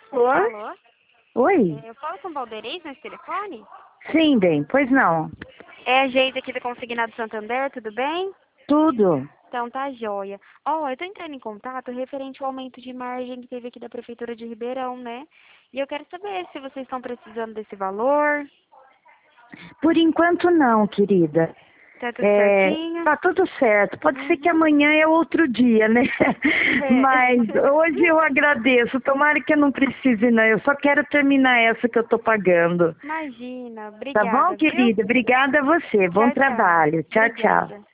Alô? Alô? Oi? Eu falo com o Valderez nesse telefone? Sim, bem, pois não. É a Geise aqui do Consignado Santander, tudo bem? Tudo. Então tá joia. Ó, eu tô entrando em contato referente ao aumento de margem que teve aqui da Prefeitura de Ribeirão, né? E eu quero saber se vocês estão precisando desse valor. Por enquanto não, querida. Tá tudo certinho? Tá tudo certo. Pode ser que Uhum. amanhã é outro dia, né? Mas É. hoje eu agradeço. Tomara que eu não precise, não. Eu só quero terminar essa que eu tô pagando. Imagina, Tá bom, obrigada, viu? querida? Obrigada a você. Bom Tchau, tchau. trabalho. Tchau, tchau. Obrigada.